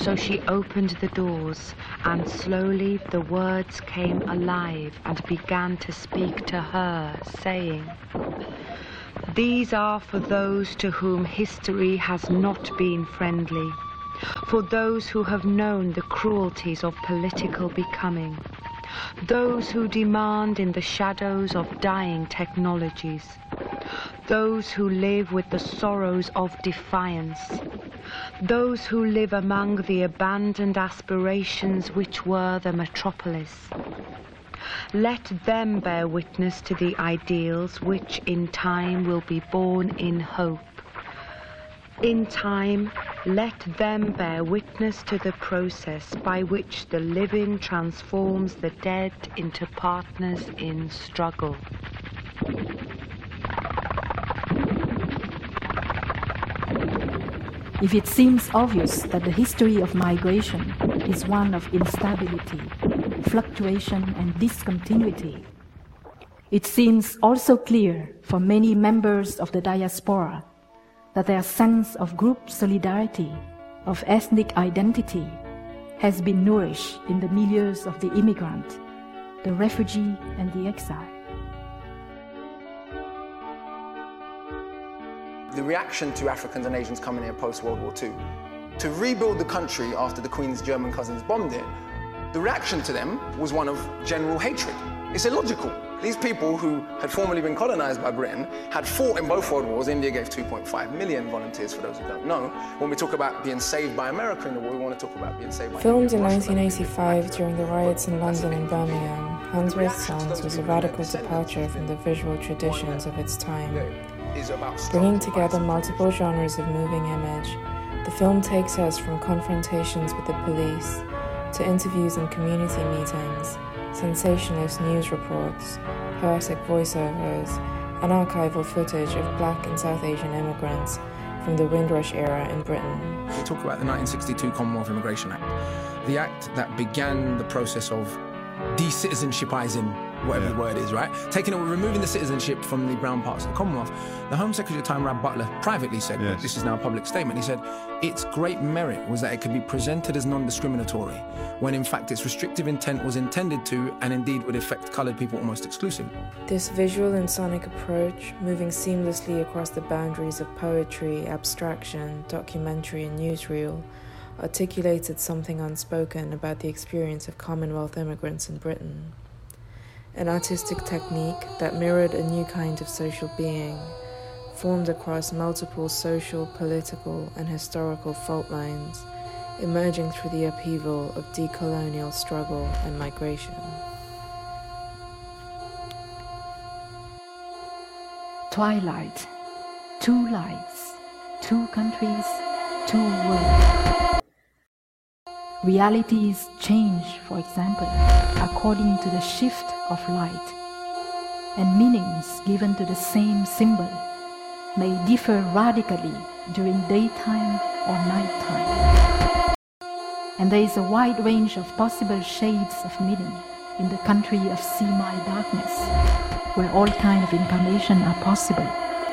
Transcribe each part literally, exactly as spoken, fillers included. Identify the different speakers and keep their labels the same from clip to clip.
Speaker 1: So she opened the doors, and slowly the words came alive and began to speak to her, saying, "These are for those to whom history has not been friendly, for those who have known the cruelties of political becoming, those who demand in the shadows of dying technologies, those who live with the sorrows of defiance, those who live among the abandoned aspirations which were the metropolis. Let them bear witness to the ideals which in time will be born in hope. In time, let them bear witness to the process by which the living transforms the dead into partners in struggle."
Speaker 2: If it seems obvious that the history of migration is one of instability, fluctuation, and discontinuity, it seems also clear for many members of the diaspora that their sense of group solidarity, of ethnic identity, has been nourished in the milieus of the immigrant, the refugee, and the exile.
Speaker 3: The reaction to Africans and Asians coming here post-World War Two, to rebuild the country after the Queen's German cousins bombed it, the reaction to them was one of general hatred. It's illogical. These people who had formerly been colonized by Britain had fought in both world wars. India gave two point five million volunteers, for those who don't know. When we talk about being saved by America in the war, we want to talk about being saved by
Speaker 4: Filmed in nineteen eighty-five during the riots in London and Birmingham, Handsworth Songs was a radical departure from the visual traditions of its time. Bringing together multiple genres of moving image, the film takes us from confrontations with the police to interviews and community meetings, sensationalist news reports, poetic voiceovers, and archival footage of Black and South Asian immigrants from the Windrush era in Britain.
Speaker 3: We talk about the nineteen sixty-two Commonwealth Immigration Act, the act that began the process of de-citizenshipizing, whatever yeah. the word is, right? Taking it, removing the citizenship from the brown parts of the Commonwealth. The Home Secretary at the time, Rab Butler, privately said, yes. this is now a public statement, he said, its great merit was that it could be presented as non-discriminatory, when in fact its restrictive intent was intended to, and indeed would affect coloured people almost exclusively.
Speaker 4: This visual and sonic approach, moving seamlessly across the boundaries of poetry, abstraction, documentary and newsreel, articulated something unspoken about the experience of Commonwealth immigrants in Britain. An artistic technique that mirrored a new kind of social being, formed across multiple social, political, and historical fault lines, emerging through the upheaval of decolonial struggle and migration.
Speaker 2: Twilight, two lights, two countries, two worlds. Realities change, for example, according to the shift of light, and meanings given to the same symbol may differ radically during daytime or nighttime. And there is a wide range of possible shades of meaning in the country of semi-darkness, where all kinds of incarnation are possible.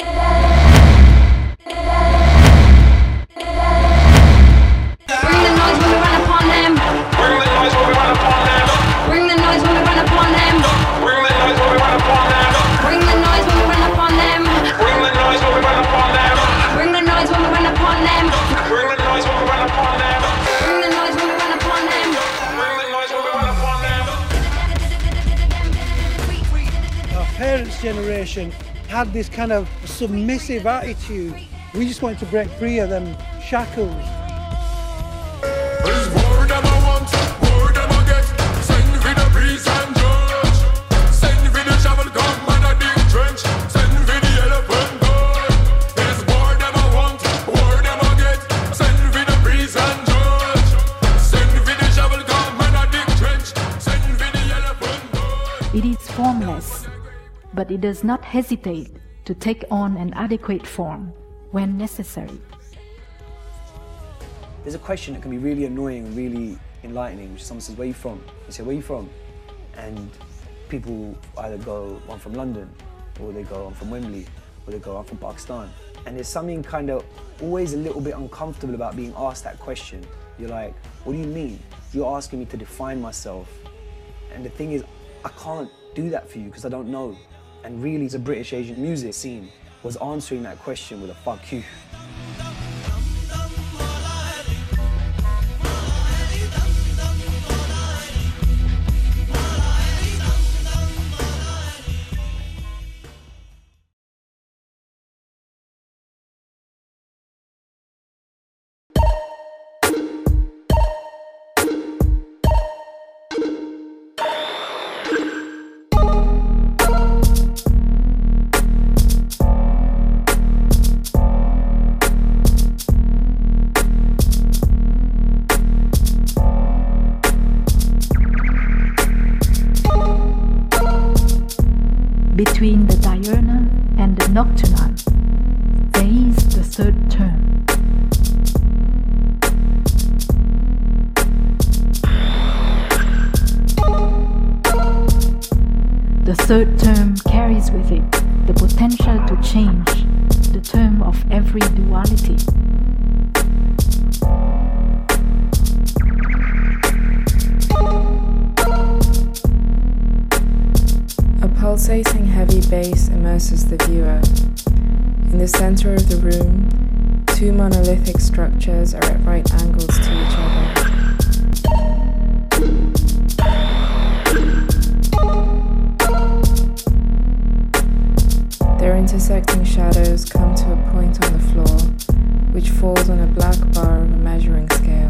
Speaker 5: Generation had this kind of submissive attitude. We just wanted to break free of them shackles.
Speaker 2: It is formless, but it does not hesitate to take on an adequate form when necessary.
Speaker 6: There's a question that can be really annoying and really enlightening, which someone says, "Where are you from?" You say, "Where are you from?" And people either go, "I'm from London," or they go, "I'm from Wembley," or they go, "I'm from Pakistan." And there's something kind of always a little bit uncomfortable about being asked that question. You're like, what do you mean? You're asking me to define myself. And the thing is, I can't do that for you because I don't know. And really, the British Asian music scene was answering that question with a fuck you.
Speaker 2: Between the diurnal and the nocturnal, there is the third term. The third term carries with it the potential to change the term of every duality.
Speaker 4: A pulsating heavy bass immerses the viewer. In the center of the room, two monolithic structures are at right angles to each other. Their intersecting shadows come to a point on the floor, which falls on a black bar of a measuring scale.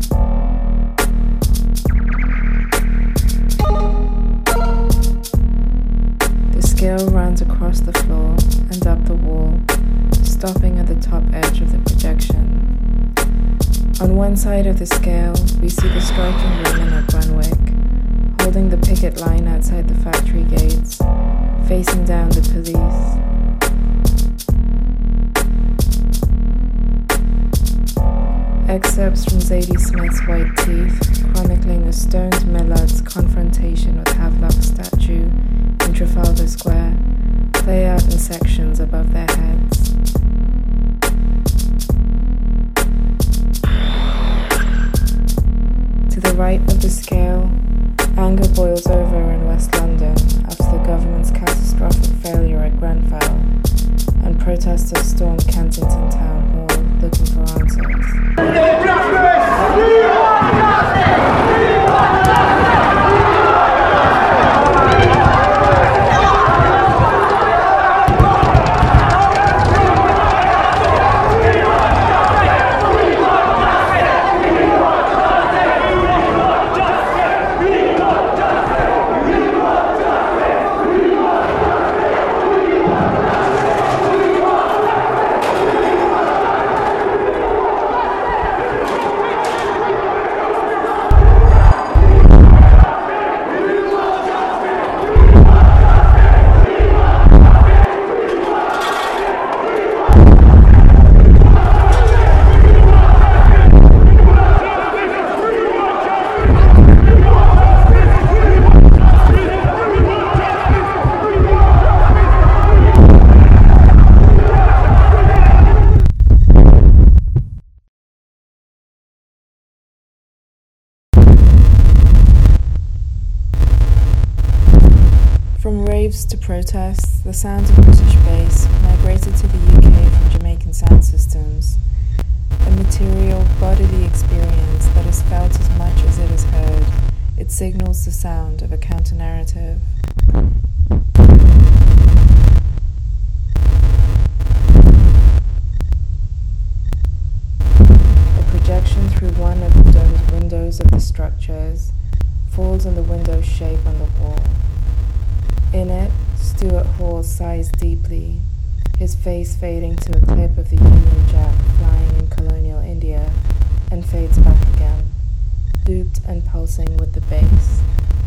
Speaker 4: The scale runs across the floor and up the wall, stopping at the top edge of the projection. On one side of the scale, we see the striking women at Brunswick, holding the picket line outside the factory gates, facing down the police. Excerpts from Zadie Smith's White Teeth, chronicling a stoned Millard's confrontation with Havelock's statue in Trafalgar Square, play out in sections above their heads. To the right of the scale, anger boils over in West London after the government's catastrophic failure at Grenfell, and protesters storm Kensington Town Hall looking for answers. To protests, the sounds of British bass migrated to the U K from Jamaican sound systems, a material bodily experience that is felt as much as it is heard. It signals the sound of a counter-narrative. A projection through one of the domed windows of the structures falls on the window's shape on the wall. In it, Stuart Hall sighs deeply, his face fading to a clip of the Union Jack flying in colonial India, and fades back again, looped and pulsing with the bass.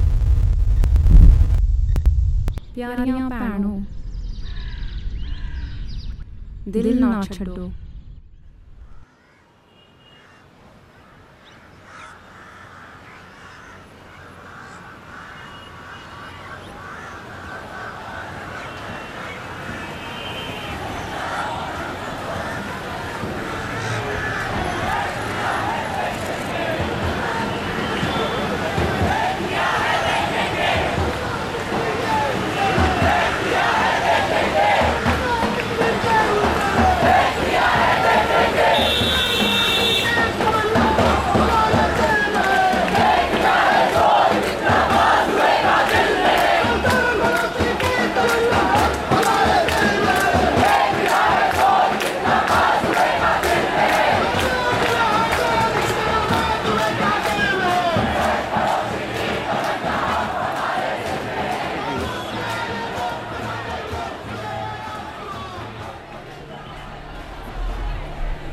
Speaker 7: प्यारियां भैनों, दिल ना छड्डो।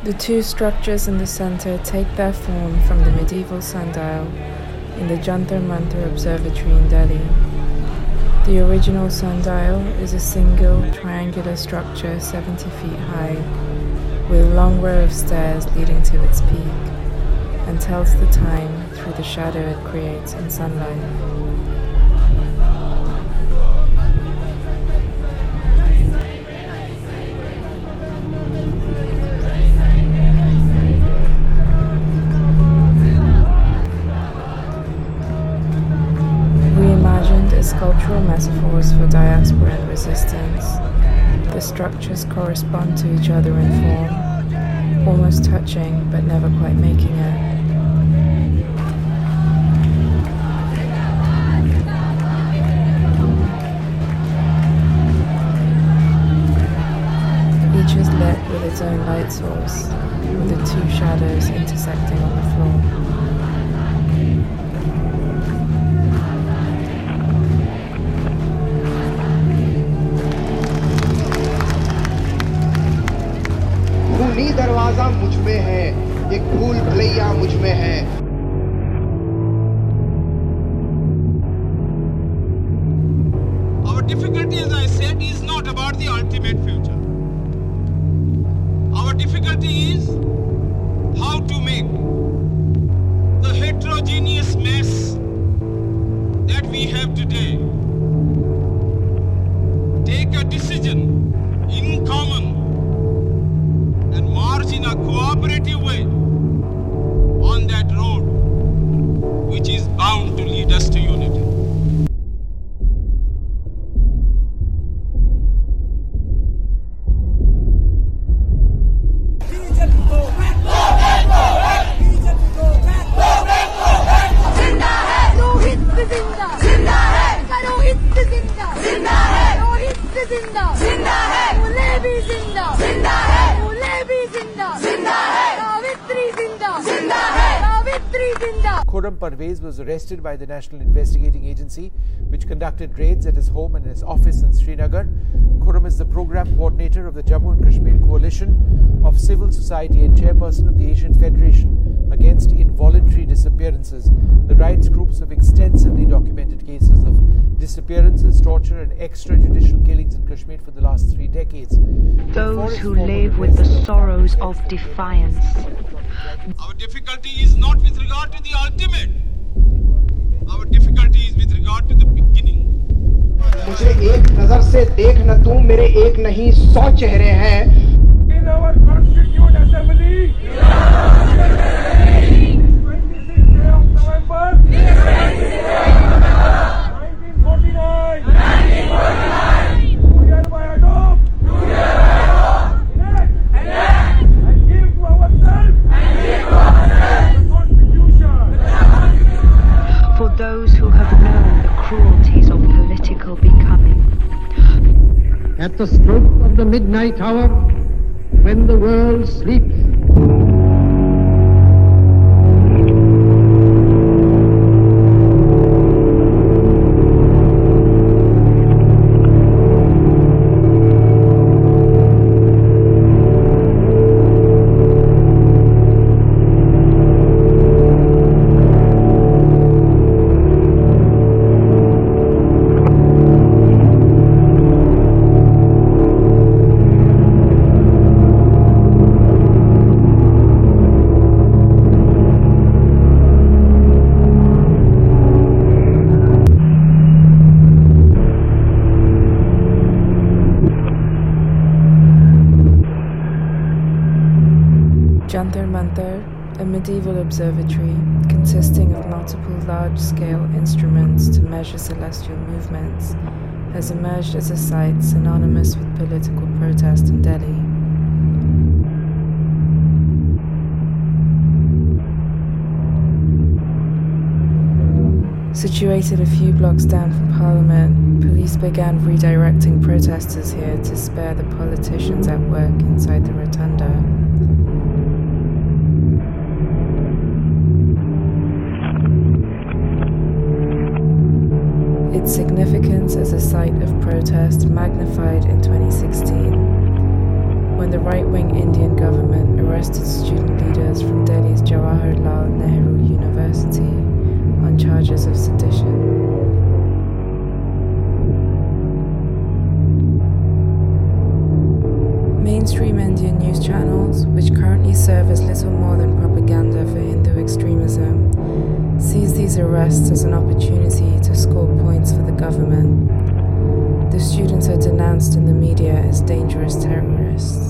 Speaker 4: The two structures in the center take their form from the medieval sundial in the Jantar Mantar Observatory in Delhi. The original sundial is a single triangular structure seventy feet high with a long row of stairs leading to its peak and tells the time through the shadow it creates in sunlight. Sculptural metaphors for diaspora and resistance. The structures correspond to each other in form, almost touching but never quite making it. Each is lit with its own light source, with the two shadows intersecting on the floor.
Speaker 8: खूनी दरवाजा मुझ में है, एक भूल भुलैया मुझ में है.
Speaker 9: Our difficulty, as I said, is not about the ultimate future. Our difficulty is how to make the heterogeneous mess that we have today take a decision in common and march in a cooperative way on that road which is bound to lead us to unity.
Speaker 10: Khurram Parvez was arrested by the National Investigating Agency, which conducted raids at his home and his office in Srinagar. Khurram is the program coordinator of the Jammu and Kashmir Coalition of Civil Society and chairperson of the Asian Federation Against Involuntary Disappearances. The rights groups have extensively documented cases of disappearances, torture and extrajudicial killings in Kashmir for the last three decades.
Speaker 1: Those who live with the sorrows of defiance.
Speaker 9: Our difficulty is not with regard to the ultimate. Our difficulty is with regard to the beginning.
Speaker 8: मुझे एक नजर से देख न तू, मेरे एक नहीं सौ चेहरे हैं. In our Constituent Assembly, twenty-sixth day of November, nineteen forty-nine, we hereby adopt, enact, and give to ourselves the Constitution.
Speaker 1: For those who have known the cruelties of political becoming.
Speaker 11: At the stroke of the midnight hour, when the world sleeps,
Speaker 4: Jantar Mantar, a medieval observatory consisting of multiple large-scale instruments to measure celestial movements, has emerged as a site synonymous with political protest in Delhi. Situated a few blocks down from Parliament, police began redirecting protesters here to spare the politicians at work inside the rotunda. Its significance as a site of protest magnified in twenty sixteen, when the right-wing Indian government arrested arrested student leaders from Delhi's Jawaharlal Nehru University on charges of sedition. Mainstream Indian news channels, which currently serve as little more than propaganda for Hindu extremism, sees these arrests as an opportunity to score points for the government. The students are denounced in the media as dangerous terrorists.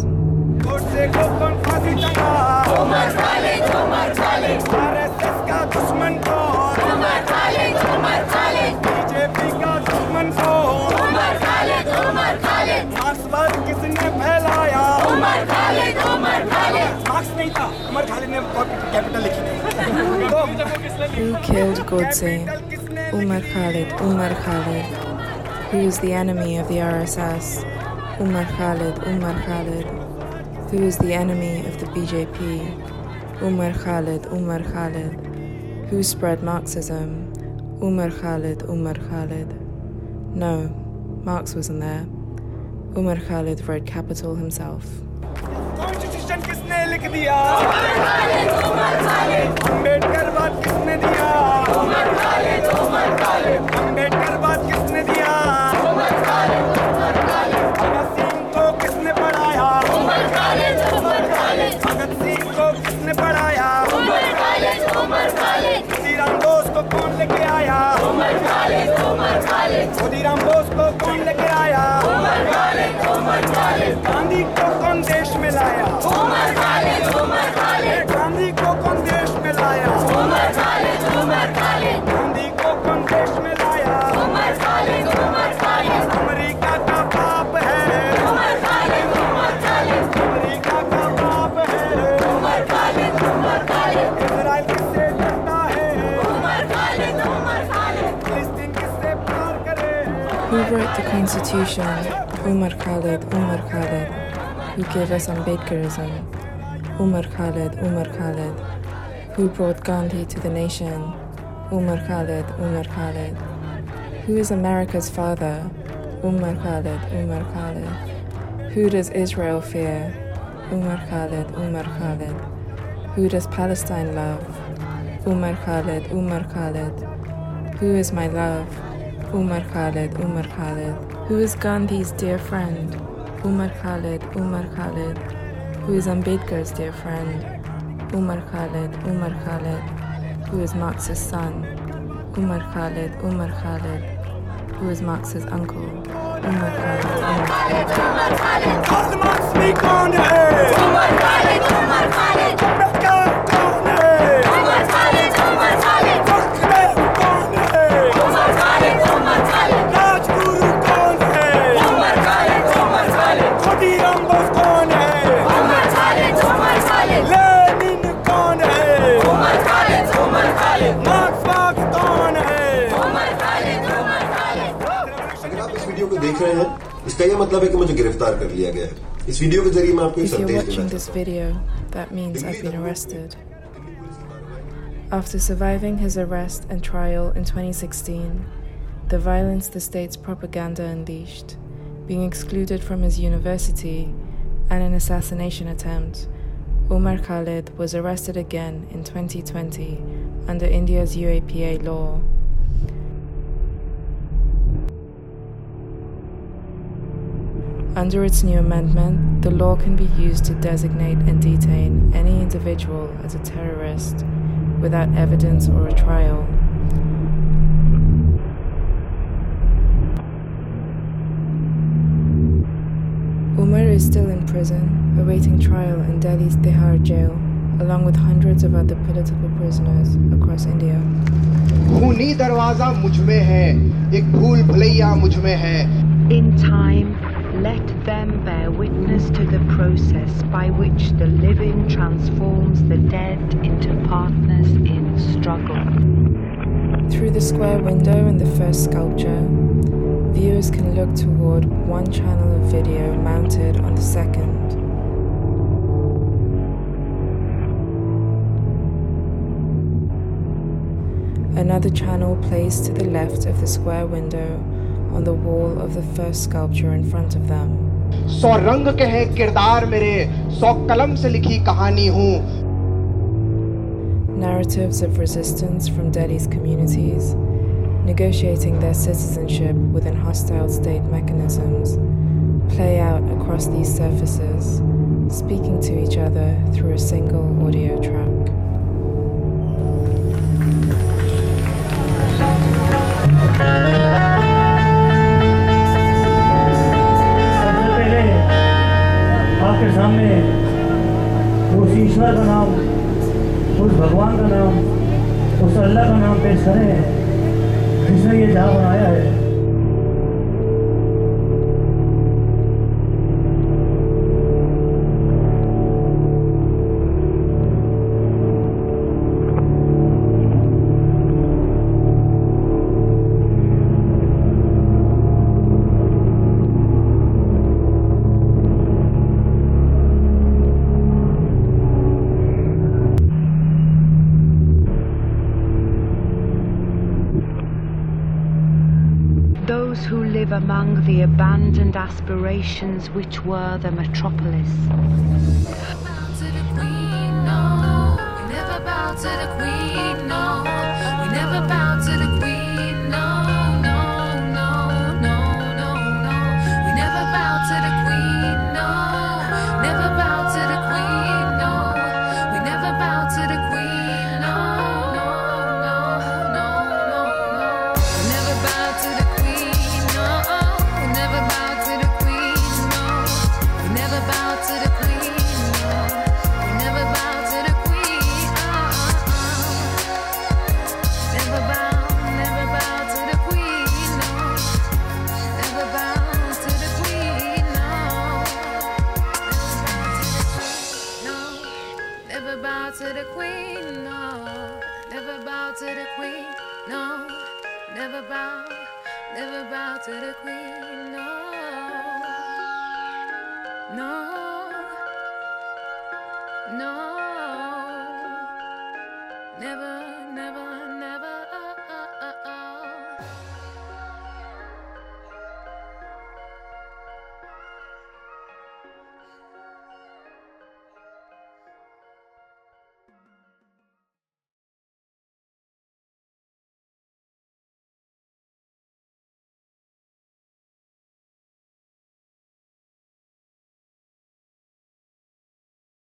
Speaker 4: Who killed Godse? Umar Khalid, Umar Khalid. Who is the enemy of the R S S? Umar Khalid, Umar Khalid. Who is the enemy of the B J P? Umar Khalid, Umar Khalid. Who spread Marxism? Umar Khalid, Umar Khalid. No, Marx wasn't there. Umar Khalid wrote Capital himself.
Speaker 12: Constitution किसने लिख दिया? उमर खालिद, उमर खालिद। अम्बेडकर बात किसने दिया? उमर खालिद, उमर खालिद। अम्बेडकर बात किसने दिया? उमर खालिद, उमर खालिद। भगत सिंह को किसने पढ़ाया? उमर खालिद, उमर खालिद। भगत सिंह को किसने पढ़ाया? उमर खालिद, उमर खालिद। खुदीराम बोस को कौन लेके आया? उमर खालिद, उमर खालिद। खुदीराम बोस को कौन लेके आया? उमर खालिद, उमर खालिद। गांधी को कौन देश में लाया? उमर खालिद, उमर खालिद। गांधी को कौन देश में लाया? उमर खालिद, उमर खालिद। गांधी को कौन देश में लाया? उमर खालिद, उमर खालिद। अमेरिका का बाप है उमर खालिद, उमर खालिद। अमेरिका का बाप है उमर खालिद, उमर खालिद। इजराइल किससे डरता है? उमर खालिद, उमर खालिद। फिलिस्तीन किससे प्यार करे?
Speaker 4: Who wrote the Constitution? Umar Khalid, Umar Khalid. Who gave us Ambedkarism? Umar Khalid, Umar Khalid. Who brought Gandhi to the nation? Umar Khalid, Umar Khalid. Who is America's father? Umar Khalid, Umar Khalid. Who does Israel fear? Umar Khalid, Umar Khalid. Who does Palestine love? Umar Khalid, Umar Khalid. Who is my love? Umar Khalid, Umar Khalid. Who is Gandhi's dear friend? Umar Khalid, Umar Khalid. Who is Ambedkar's dear friend? Umar Khalid, Umar Khalid. Who is Marx's son? Umar Khalid, Umar Khalid. Who is Marx's uncle? Umar Khalid, Umar Khalid. Umar Khalid, Umar Khalid. Umar Khalid, Umar Khalid. Umar Khalid, Umar Khalid. Umar Khalid, Umar Khalid.
Speaker 12: Rajguru कौन है?
Speaker 4: Umar Khalid, Umar Khalid.
Speaker 12: Khudiram Bose कौन है?
Speaker 4: Umar Khalid, Umar Khalid.
Speaker 12: Lenin कौन है?
Speaker 4: Umar Khalid, Umar Khalid.
Speaker 12: Marx वार्क्स कौन है?
Speaker 4: Umar Khalid, Umar Khalid.
Speaker 13: अगर आप इस वीडियो को देख रहे हैं, इसका ये मतलब है कि मुझे गिरफ्तार कर लिया गया है। इस वीडियो के जरिए मैं आपको एक
Speaker 4: If you're
Speaker 13: संदेश
Speaker 4: watching
Speaker 13: देना
Speaker 4: this video, that means I've been arrested. After surviving his arrest and trial in twenty sixteen, the violence the state's propaganda unleashed, being excluded from his university, and an assassination attempt, Umar Khalid was arrested again in twenty twenty under India's U A P A law. Under its new amendment, the law can be used to designate and detain any individual as a terrorist without evidence or a trial. Umar is still in prison, awaiting trial in Delhi's Tihar jail, along with hundreds of other political prisoners across India.
Speaker 8: खूनी दरवाजा मुझ में है, एक भूल भुलैया मुझ में है.
Speaker 1: In time, let them bear witness to the process by which the living transforms the dead into partners in struggle.
Speaker 4: Through the square window in the first sculpture, viewers can look toward one channel of video mounted on the second. Another channel placed to the left of the square window on the wall of the first sculpture in front of them.
Speaker 8: सौ रंग के हैं किरदार मेरे, सौ कलम से लिखी कहानी हूँ.
Speaker 4: Narratives of resistance from Delhi's communities, negotiating their citizenship within hostile state mechanisms, play out across these surfaces, speaking to each other through a single audio track.
Speaker 14: आपके सामने उस ईश्वर का नाम, उस भगवान का नाम, उस अल्लाह का नाम पेश करें जिसने ये जहां बनाया है.
Speaker 1: Who live among the abandoned aspirations which were the metropolis.
Speaker 15: To the queen, no. We never bow to the queen, no. We never bow to the queen, no, no, no, no, no, no. We never bow to the queen, no. Never bow to the queen, no. We never bow to the queen, no, no, no, no, no, no. We never bow to the queen. Never bow to the queen, no. We never bow to the queen, no. We never bow to the queen, uh-uh-uh. Never bow, never bow to the queen, no. Never bow to the queen, no. Never bow to the queen, no. Never bow to the queen, no. Never bow, never bow to the queen, no. No.